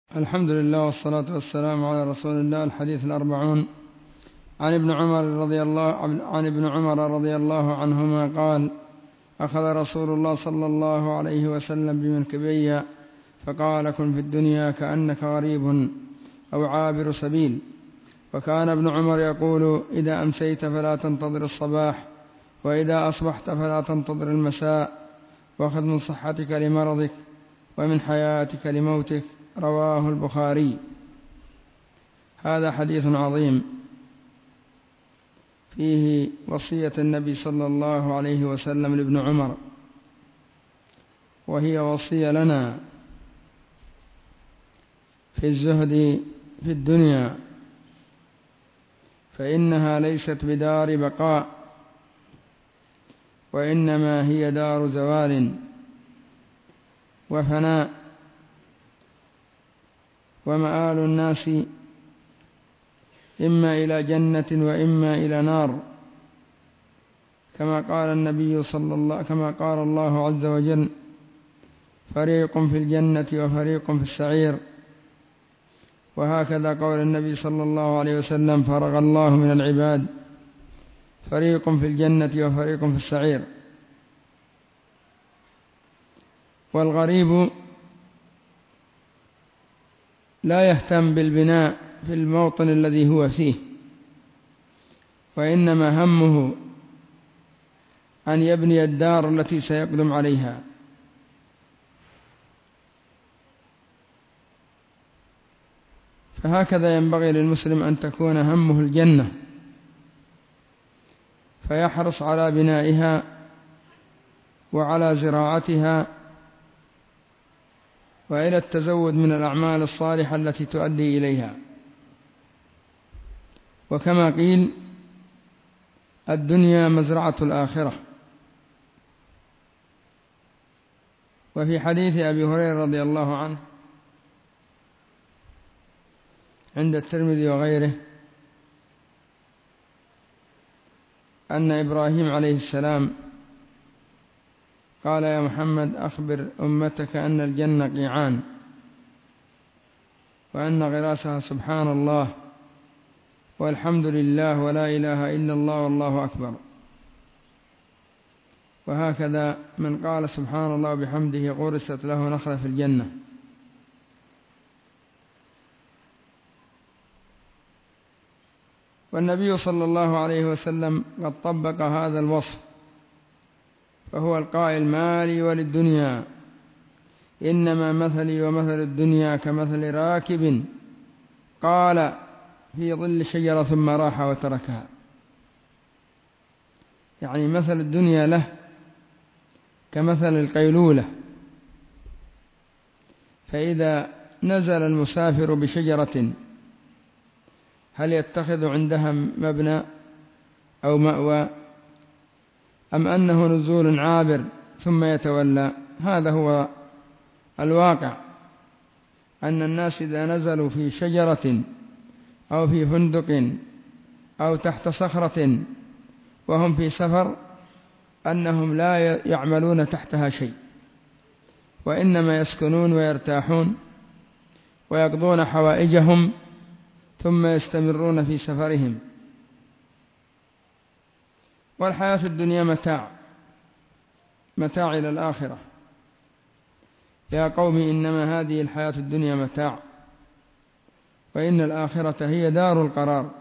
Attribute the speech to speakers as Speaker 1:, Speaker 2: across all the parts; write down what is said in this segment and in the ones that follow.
Speaker 1: الحمد لله والصلاة والسلام على رسول الله. الحديث 40 عن ابن عمر رضي الله عنهما قال: أخذ رسول الله صلى الله عليه وسلم بمنكبي فقال: كن في الدنيا كأنك غريب أو عابر سبيل. وكان ابن عمر يقول: إذا أمسيت فلا تنتظر الصباح، وإذا أصبحت فلا تنتظر المساء، وخذ من صحتك لمرضك ومن حياتك لموتك. رواه البخاري. هذا حديث عظيم فيه وصية النبي صلى الله عليه وسلم لابن عمر، وهي وصية لنا في الزهد في الدنيا، فإنها ليست بدار بقاء، وإنما هي دار زوال وفناء، ومآل الناس إما إلى جنة وإما إلى نار، كما قال الله عز وجل: فريق في الجنة وفريق في السعير. وهكذا قول النبي صلى الله عليه وسلم: فرغ الله من العباد، فريق في الجنة وفريق في السعير. والغريب لا يهتم بالبناء في الموطن الذي هو فيه، وإنما همه أن يبني الدار التي سيقدم عليها. فهكذا ينبغي للمسلم أن تكون همه الجنة، فيحرص على بنائها وعلى زراعتها وإلى التزود من الأعمال الصالحة التي تؤدي إليها. وكما قيل: الدنيا مزرعة الآخرة. وفي حديث أبي هريرة رضي الله عنه عند الترمذي وغيره أن إبراهيم عليه السلام قال: يا محمد، أخبر أمتك أن الجنة قيعان، وأن غراسها سبحان الله والحمد لله ولا إله إلا الله والله أكبر. وهكذا من قال سبحان الله وبحمده غرست له نخلة في الجنة. والنبي صلى الله عليه وسلم قد طبق هذا الوصف، فهو القائل: ما لي وللدنيا، إنما مثلي ومثل الدنيا كمثل راكب قال في ظل شجرة ثم راح وتركها. يعني مثل الدنيا له كمثل القيلولة، فإذا نزل المسافر بشجرة هل يتخذ عندها مبنى أو مأوى، أم أنه نزول عابر ثم يتولى؟ هذا هو الواقع، أن الناس إذا نزلوا في شجرة أو في فندق أو تحت صخرة وهم في سفر أنهم لا يعملون تحتها شيء، وإنما يسكنون ويرتاحون ويقضون حوائجهم ثم يستمرون في سفرهم. والحياة الدنيا متاع إلى الآخرة. يا قوم إنما هذه الحياة الدنيا متاع، وإن الآخرة هي دار القرار.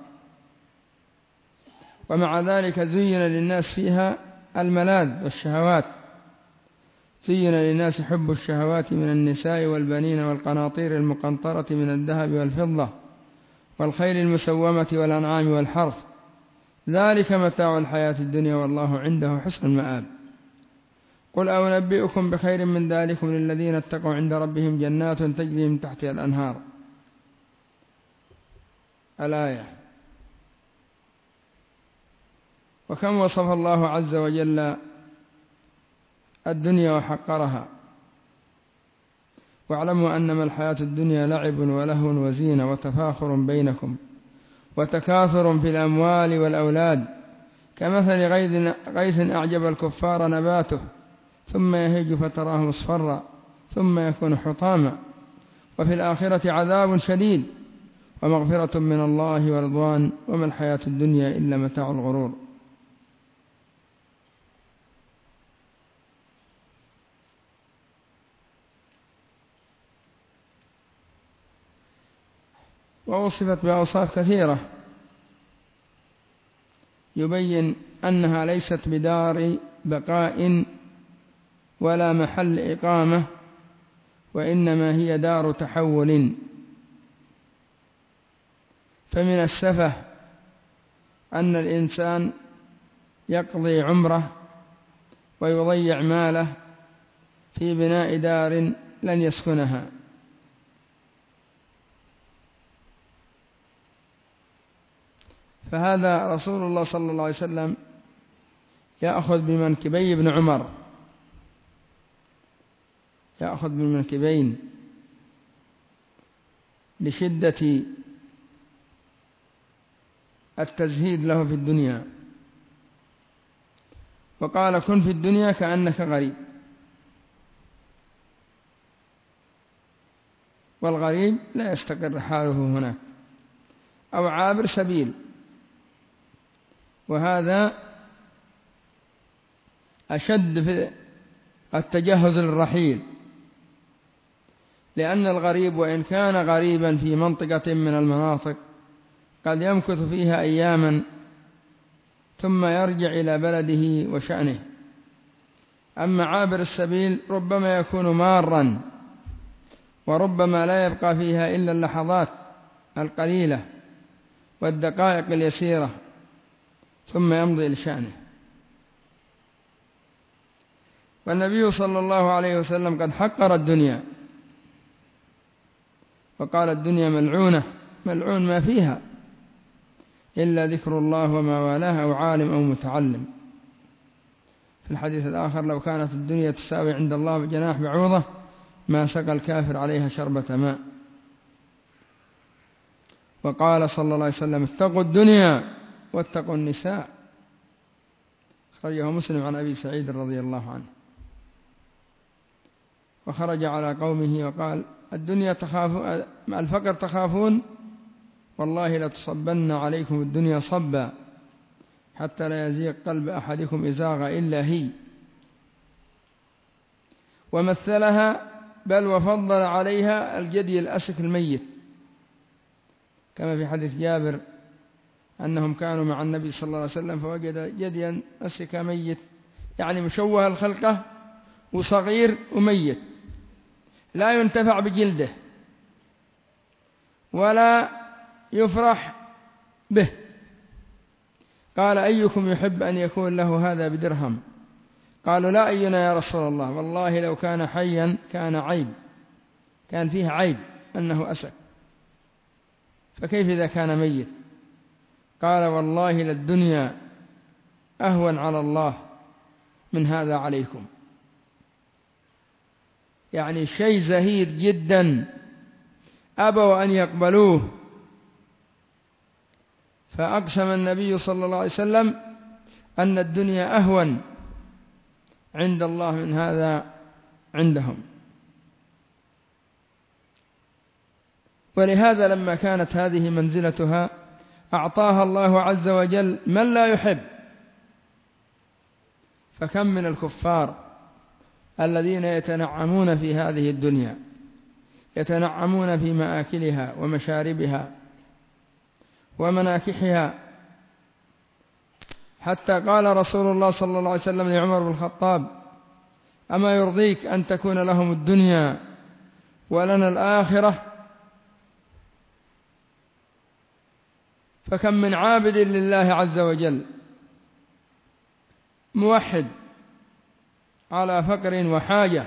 Speaker 1: ومع ذلك زين للناس فيها الملاذ والشهوات. زين للناس حب الشهوات من النساء والبنين والقناطير المقنطرة من الذهب والفضة والخيل المسومة والأنعام والحرث، ذلك متاع الحياة الدنيا والله عنده حسن المآب. قل أنبئكم بخير من ذلكم للذين اتقوا عند ربهم جنات تجري من تحتها الأنهار. الآية. وكم وصف الله عز وجل الدنيا وحقرها. واعلموا أنما الحياة الدنيا لعب ولهو وزينة وتفاخر بينكم وتكاثر في الأموال والأولاد، كمثل غيث أعجب الكفار نباته ثم يهيج فتراه مصفرا ثم يكون حطاما وفي الآخرة عذاب شديد ومغفرة من الله ورضوان وما الحياة الدنيا إلا متاع الغرور. ووصفت بأوصاف كثيرة يبين أنها ليست بدار بقاء ولا محل إقامة، وإنما هي دار تحول. فمن السفه أن الإنسان يقضي عمره ويضيع ماله في بناء دار لن يسكنها. فهذا رسول الله صلى الله عليه وسلم يأخذ بمنكبي ابن عمر، يأخذ بالمنكبين لشدة التزهيد له في الدنيا، وقال: كن في الدنيا كأنك غريب. والغريب لا يستقر حاله هناك، أو عابر سبيل، وهذا أشد في التجهز للرحيل، لأن الغريب وإن كان غريبا في منطقة من المناطق قد يمكث فيها أياما ثم يرجع إلى بلده وشأنه. أما عابر السبيل ربما يكون مارا، وربما لا يبقى فيها إلا اللحظات القليلة والدقائق اليسيرة ثم يمضي لشأنه. والنبي صلى الله عليه وسلم قد حقر الدنيا وقال: الدنيا ملعونة، ملعون ما فيها إلا ذكر الله وما والاه أو عالم أو متعلم. في الحديث الآخر: لو كانت الدنيا تساوي عند الله بجناح بعوضة ما سقى الكافر عليها شربة ماء. وقال صلى الله عليه وسلم: اتقوا الدنيا واتقوا النساء. خرجه مسلم عن أبي سعيد رضي الله عنه. وخرج على قومه وقال: الدنيا الفقر تخافون، والله لتصبن عليكم الدنيا صبا حتى لا يزيغ قلب أحدكم إزاغ إلا هي. ومثلها بل وفضل عليها الجدي الأسك الميت، كما في حديث جابر أنهم كانوا مع النبي صلى الله عليه وسلم فوجد جديا أسك ميت، يعني مشوه الخلقة وصغير وميت لا ينتفع بجلده ولا يفرح به. قال: أيكم يحب أن يكون له هذا بدرهم؟ قالوا: لا أينا يا رسول الله، والله لو كان حيا كان عيب، كان فيه عيب أنه أسك، فكيف إذا كان ميت؟ قال: والله للدنيا أهون على الله من هذا عليكم. يعني شيء زهيد جدا أبوا أن يقبلوه. فأقسم النبي صلى الله عليه وسلم أن الدنيا أهون عند الله من هذا عندهم. ولهذا لما كانت هذه منزلتها أعطاها الله عز وجل من لا يحب. فكم من الكفار الذين يتنعمون في هذه الدنيا، يتنعمون في مآكلها ومشاربها ومناكحها، حتى قال رسول الله صلى الله عليه وسلم لعمر بن الخطاب: أما يرضيك أن تكون لهم الدنيا ولنا الآخرة؟ فكم من عابد لله عز وجل موحد على فقر وحاجة،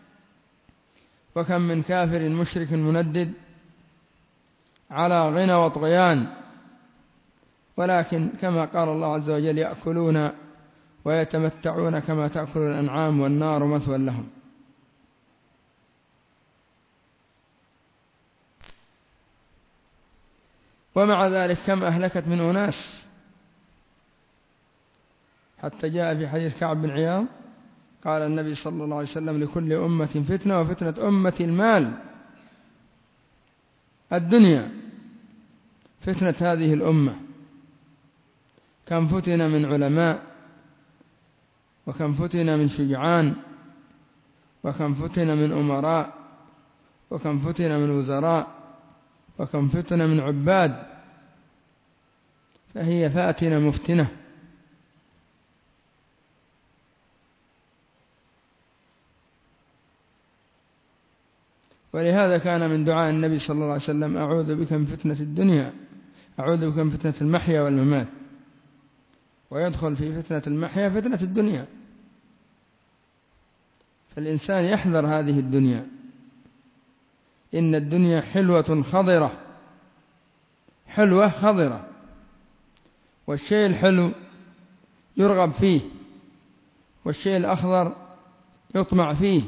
Speaker 1: وكم من كافر مشرك مندد على غنى وطغيان، ولكن كما قال الله عز وجل: يأكلون ويتمتعون كما تأكل الأنعام والنار مثوى لهم. ومع ذلك كم أهلكت من أناس، حتى جاء في حديث كعب بن عياض قال النبي صلى الله عليه وسلم: لكل أمة فتنة وفتنة أمة المال. الدنيا فتنة هذه الأمة. كم فتن من علماء، وكم فتن من شجعان، وكم فتن من أمراء، وكم فتن من وزراء، وكم فتن من عباد، فهي فاتنة مفتنة. ولهذا كان من دعاء النبي صلى الله عليه وسلم: أعوذ بك من فتنة الدنيا، أعوذ بك من فتنة المحيا والممات. ويدخل في فتنة المحيا فتنة الدنيا، فالإنسان يحذر هذه الدنيا. إن الدنيا حلوة خضرة، حلوة خضرة، والشيء الحلو يرغب فيه، والشيء الأخضر يطمع فيه،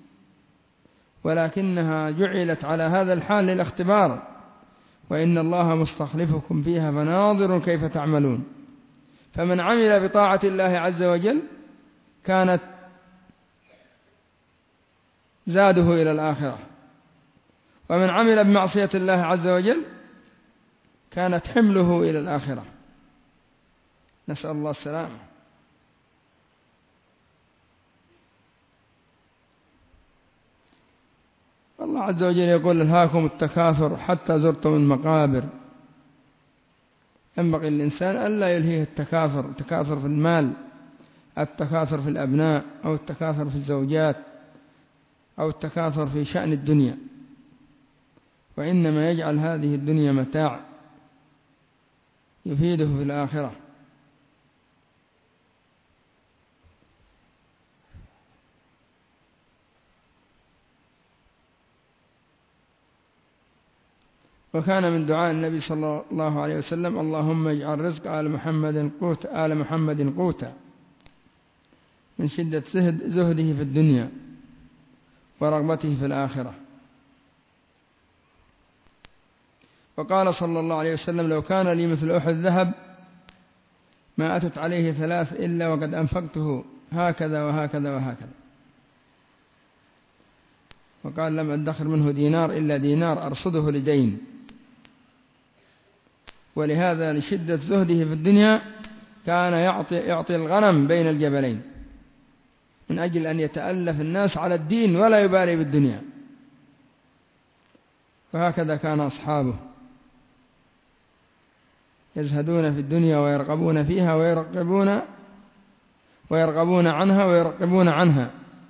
Speaker 1: ولكنها جعلت على هذا الحال للاختبار. وإن الله مستخلفكم فيها فناظر كيف تعملون. فمن عمل بطاعة الله عز وجل كانت زاده إلى الآخرة، ومن عمل بمعصية الله عز وجل كانت حمله إلى الآخرة. نسأل الله السلامة. الله عز وجل يقول: ألهاكم التكاثر حتى زرتم المقابر. ينبغي للإنسان ألا يلهيه التكاثر في المال، التكاثر في الأبناء، أو التكاثر في الزوجات، أو التكاثر في شأن الدنيا، وإنما يجعل هذه الدنيا متاع يفيده في الآخرة. وكان من دعاء النبي صلى الله عليه وسلم: اللهم اجعل رزق آل محمد قوتا، من شدة زهده في الدنيا ورغبته في الآخرة. وقال صلى الله عليه وسلم: لو كان لي مثل أحد ذهب ما أتت عليه 3 إلا وقد أنفقته هكذا وهكذا وهكذا. وقال: لم أدخر منه دينار إلا دينار أرصده لدين. ولهذا لشدة زهده في الدنيا كان يعطي الغنم بين الجبلين من أجل أن يتألف الناس على الدين ولا يبالي بالدنيا. وهكذا كان أصحابه يزهدون في الدنيا ويرغبون فيها ويرغبون عنها ويرغبون عنها،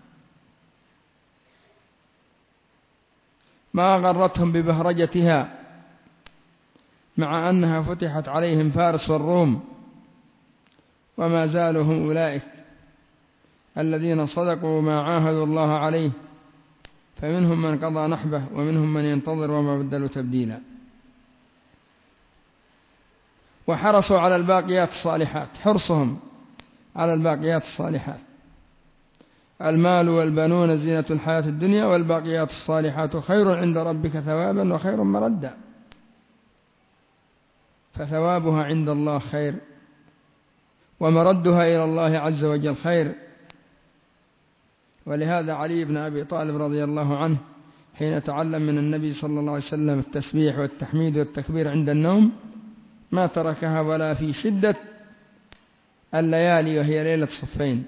Speaker 1: ما غرتهم ببهرجتها، مع أنها فتحت عليهم فارس والروم، وما زالوا هم أولئك الذين صدقوا ما عاهدوا الله عليه، فمنهم من قضى نحبه ومنهم من ينتظر وما بدلوا تبديلا. وحرصوا على الباقيات الصالحات، حرصهم على الباقيات الصالحات: المال والبنون زينة الحياة الدنيا والباقيات الصالحات خير عند ربك ثوابا وخير مردا. فثوابها عند الله خير، ومردها إلى الله عز وجل خير. ولهذا علي بن أبي طالب رضي الله عنه حين تعلم من النبي صلى الله عليه وسلم التسبيح والتحميد والتكبير عند النوم ما تركها ولا في شدة الليالي وهي ليلة صفين.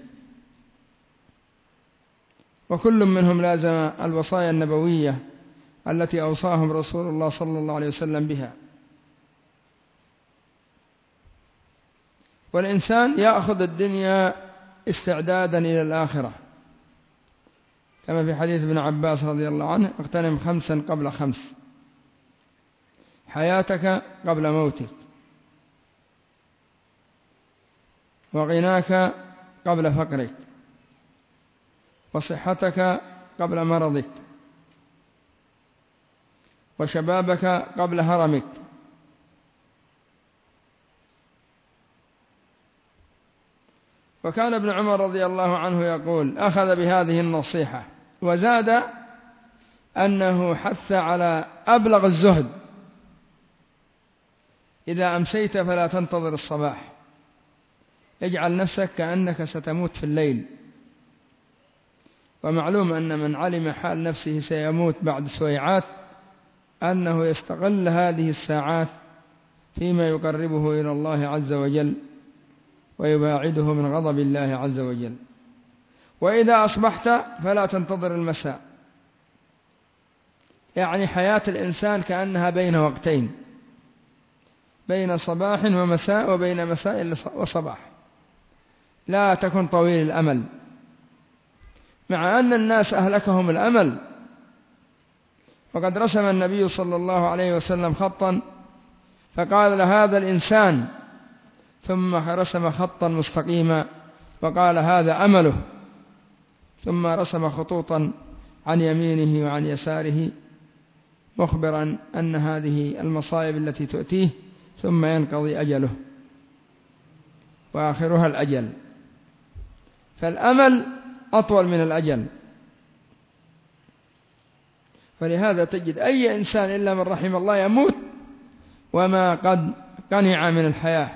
Speaker 1: وكل منهم لازم الوصايا النبوية التي أوصاهم رسول الله صلى الله عليه وسلم بها. والإنسان يأخذ الدنيا استعدادا إلى الآخرة، كما في حديث ابن عباس رضي الله عنه: اغتنم 5 قبل 5، حياتك قبل موتك، وغناك قبل فقرك، وصحتك قبل مرضك، وشبابك قبل هرمك. وكان ابن عمر رضي الله عنه يقول: أخذ بهذه النصيحة وزاد أنه حث على أبلغ الزهد: إذا أمسيت فلا تنتظر الصباح، اجعل نفسك كأنك ستموت في الليل. ومعلوم أن من علم حال نفسه سيموت بعد سويعات أنه يستغل هذه الساعات فيما يقربه إلى الله عز وجل ويباعده من غضب الله عز وجل. وإذا أصبحت فلا تنتظر المساء، يعني حياة الإنسان كأنها بين وقتين، بين صباح ومساء وبين مساء وصباح، لا تكن طويل الأمل، مع أن الناس أهلكهم الأمل. وقد رسم النبي صلى الله عليه وسلم خطا فقال لهذا الإنسان، ثم رسم خطا مستقيما وقال هذا أمله، ثم رسم خطوطا عن يمينه وعن يساره مخبرا أن هذه المصائب التي تؤتيه ثم ينقضي أجله وآخرها الأجل. فالأمل أطول من الأجل. فلهذا تجد أي إنسان إلا من رحم الله يموت وما قد قنع من الحياة،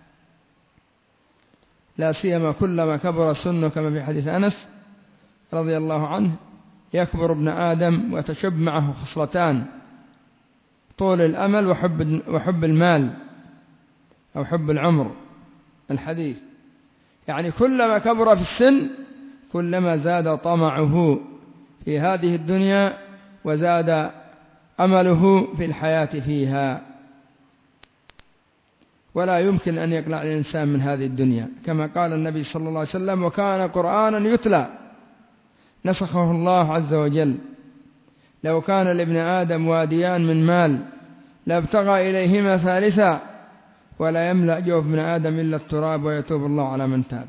Speaker 1: لا سيما كلما كبر السن، كما في حديث أنس رضي الله عنه: يكبر ابن آدم وتشب معه خصلتان: طول الأمل وحب المال أو حب العمر. الحديث يعني كلما كبر في السن كلما زاد طمعه في هذه الدنيا وزاد أمله في الحياة فيها، ولا يمكن أن يقلع الإنسان من هذه الدنيا، كما قال النبي صلى الله عليه وسلم: وكان قرآنا يتلى نسخه الله عز وجل، لو كان لابن آدم واديان من مال لابتغى إليهما ثالثا ولا يملأ جوف ابن آدم إلا التراب ويتوب الله على من تاب.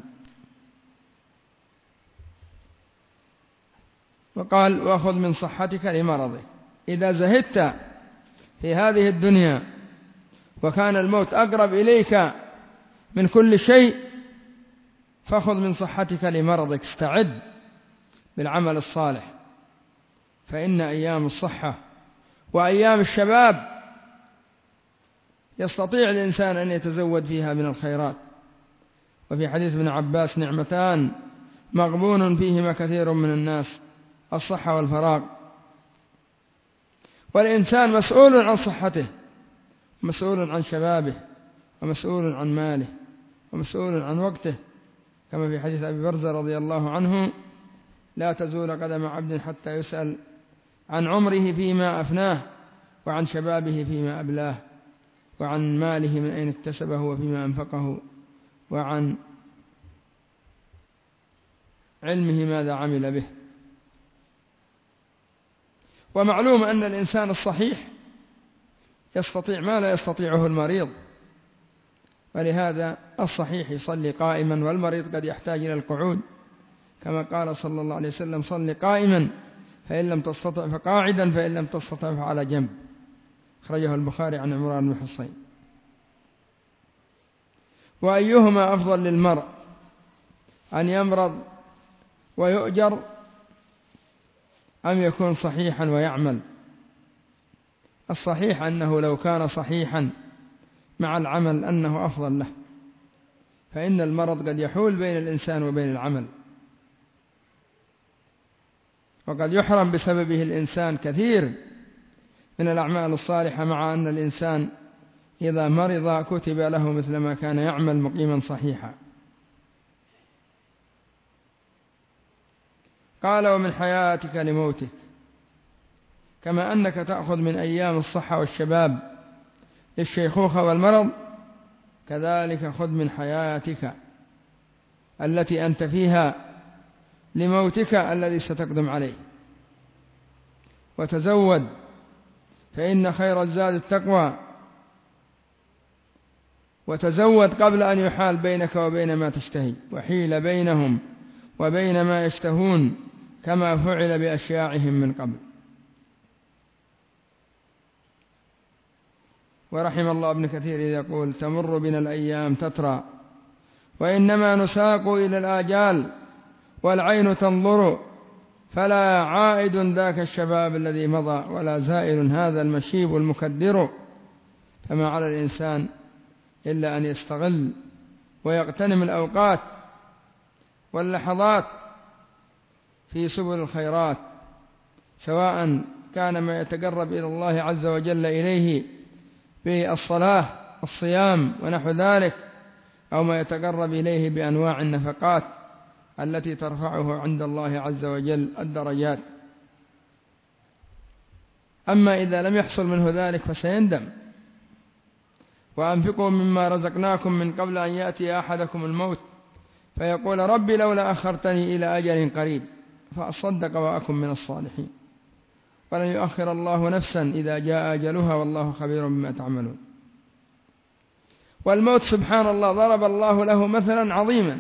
Speaker 1: وقال: وأخذ من صحتك لمرضك. إذا زهدت في هذه الدنيا وكان الموت أقرب إليك من كل شيء فأخذ من صحتك لمرضك، استعد بالعمل الصالح، فإن أيام الصحة وأيام الشباب يستطيع الإنسان أن يتزود فيها من الخيرات. وفي حديث ابن عباس: نعمتان مغبون فيهما كثير من الناس، الصحة والفراغ. والإنسان مسؤول عن صحته، مسؤول عن شبابه، ومسؤول عن ماله، ومسؤول عن وقته، كما في حديث أبي برزة رضي الله عنه: لا تزول قدم عبد حتى يسأل عن عمره فيما أفناه، وعن شبابه فيما أبلاه، وعن ماله من أين اكتسبه وفيما أنفقه، وعن علمه ماذا عمل به. ومعلوم أن الإنسان الصحيح يستطيع ما لا يستطيعه المريض، ولهذا الصحيح يصلي قائما، والمريض قد يحتاج إلى القعود، كما قال صلى الله عليه وسلم: صل قائما فإن لم تستطع فقاعدا فإن لم تستطع فعلى جنب. أخرجه البخاري عن عمران بن حصين. وأيهما أفضل للمرء، أن يمرض ويؤجر أم يكون صحيحا ويعمل؟ الصحيح أنه لو كان صحيحا مع العمل أنه أفضل له، فإن المرض قد يحول بين الإنسان وبين العمل، وقد يحرم بسببه الإنسان كثير من الأعمال الصالحة، مع أن الإنسان إذا مرض كتب له مثل ما كان يعمل مقيما صحيحا. قال: ومن حياتك لموتك، كما أنك تأخذ من أيام الصحة والشباب للشيخوخة والمرض، كذلك خذ من حياتك التي أنت فيها لموتك الذي ستقدم عليه. وتزود، فإن خير الزاد التقوى، وتزود قبل أن يحال بينك وبين ما تشتهي، وحيل بينهم وبين ما يشتهون، كما فعل بأشياعهم من قبل. ورحم الله ابن كثير إذ يقول: تمر بنا الأيام تترى، وإنما نساق إلى الآجال، والعين تنظر، فلا عائد ذاك الشباب الذي مضى، ولا زائر هذا المشيب المكدر. فما على الإنسان إلا أن يستغل ويغتنم الأوقات واللحظات في سبل الخيرات، سواء كان ما يتقرب إلى الله عز وجل إليه بالصلاة الصيام ونحو ذلك، أو ما يتقرب إليه بأنواع النفقات التي ترفعه عند الله عز وجل الدرجات. أما إذا لم يحصل منه ذلك فسيندم. وأنفقوا مما رزقناكم من قبل أن يأتي أحدكم الموت فيقول ربي لولا أخرتني إلى أجل قريب فأصدق وأكن من الصالحين ولن يؤخر الله نفسا إذا جاء أجلها والله خبير بما تعملون. والموت سبحان الله ضرب الله له مثلا عظيما: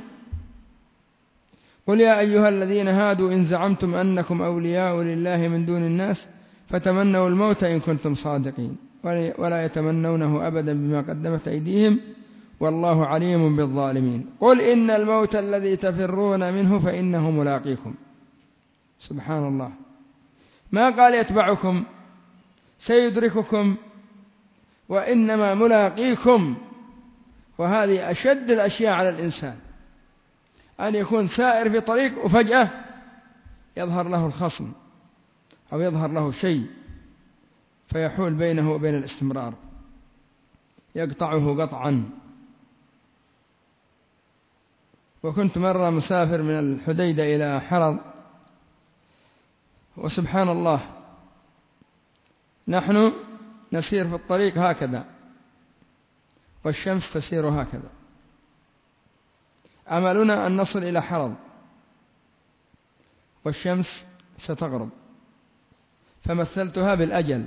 Speaker 1: قل يا أيها الذين هادوا إن زعمتم أنكم أولياء لله من دون الناس فتمنوا الموت إن كنتم صادقين ولا يتمنونه أبدا بما قدمت أيديهم والله عليم بالظالمين. قل إن الموت الذي تفرون منه فإنه ملاقيكم. سبحان الله، ما قال يتبعكم سيدرككم، وإنما ملاقيكم. وهذه أشد الأشياء على الإنسان، أن يكون سائر في طريق وفجأة يظهر له الخصم أو يظهر له شيء فيحول بينه وبين الاستمرار، يقطعه قطعا. وكنت مرة مسافر من الحديدة إلى حرض، وسبحان الله نحن نسير في الطريق هكذا والشمس تسير هكذا، أملنا أن نصل إلى حرض والشمس ستغرب، فمثلتها بالأجل.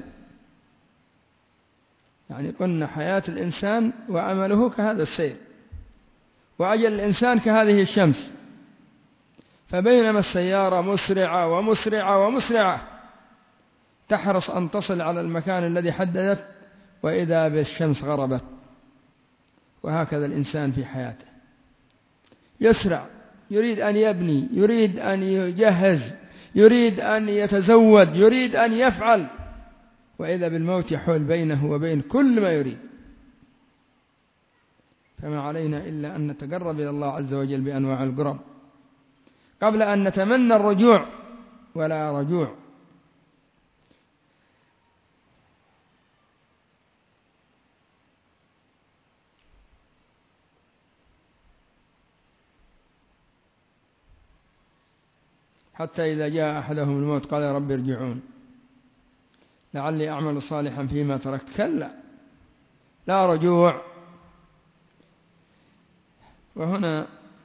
Speaker 1: يعني قلنا حياة الإنسان وأمله كهذا السير، وأجل الإنسان كهذه الشمس. فبينما السيارة مسرعة ومسرعة ومسرعة تحرص أن تصل على المكان الذي حددت، وإذا بالشمس غربت. وهكذا الإنسان في حياته يسرع، يريد أن يبني، يريد أن يجهز، يريد أن يتزود، يريد أن يفعل، وإذا بالموت يحول بينه وبين كل ما يريد. فما علينا إلا أن نتقرب إلى الله عز وجل بأنواع القرب قبل أن نتمنى الرجوع ولا رجوع. حتى إذا جاء أحدهم الموت قال يا رب ارجعون لعلي أعمل صالحا فيما تركت. كلا، لا رجوع. وهنا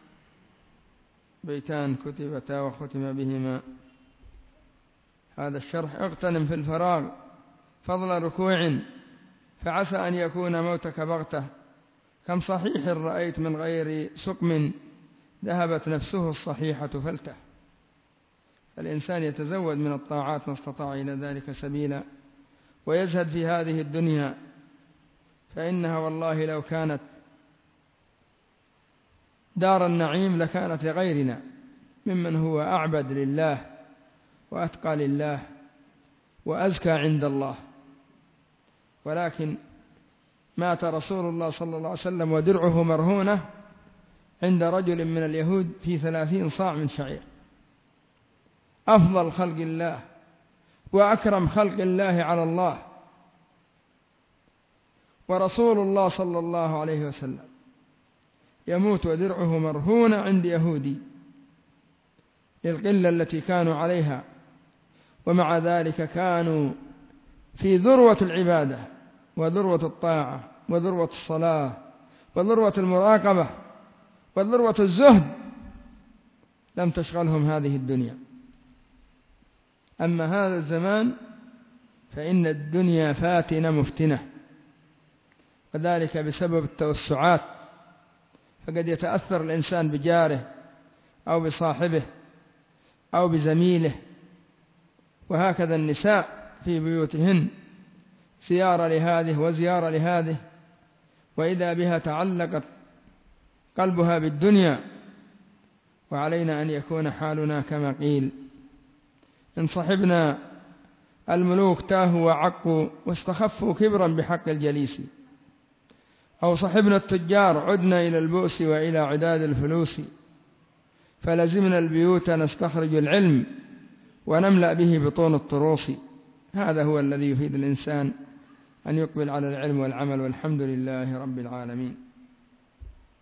Speaker 1: بيتان كتبتا وختم بهما هذا الشرح: اغتنم في الفراغ فضل ركوع فعسى أن يكون موتك بغتة، كم صحيح رأيت من غير سقم ذهبت نفسه الصحيحة فلته. الإنسان يتزود من الطاعات ما استطاع إلى ذلك سبيلا، ويزهد في هذه الدنيا، فإنها والله لو كانت دار النعيم لكانت لغيرنا ممن هو أعبد لله وأتقى لله وأزكى عند الله. ولكن مات رسول الله صلى الله عليه وسلم ودرعه مرهونة عند رجل من اليهود في 30 صاع من شعير، أفضل خلق الله وأكرم خلق الله على الله، ورسول الله صلى الله عليه وسلم يموت ودرعه مرهونة عند يهودي للقلة التي كانوا عليها، ومع ذلك كانوا في ذروة العبادة وذروة الطاعة وذروة الصلاة وذروة المراقبة وذروة الزهد، لم تشغلهم هذه الدنيا. أما هذا الزمان فإن الدنيا فاتنة مفتنة، وذلك بسبب التوسعات، فقد يتأثر الإنسان بجاره أو بصاحبه أو بزميله. وهكذا النساء في بيوتهن زيارة لهذه وزيارة لهذه، وإذا بها تعلقت قلبها بالدنيا. وعلينا أن يكون حالنا كما قيل: إن صحبنا الملوك تاهوا وعقوا واستخفوا كبرا بحق الجليس، أو صحبنا التجار عدنا إلى البؤس وإلى عداد الفلوس، فلزمنا البيوت نستخرج العلم ونملأ به بطون الطروس. هذا هو الذي يفيد الإنسان أن يقبل على العلم والعمل، والحمد لله رب العالمين.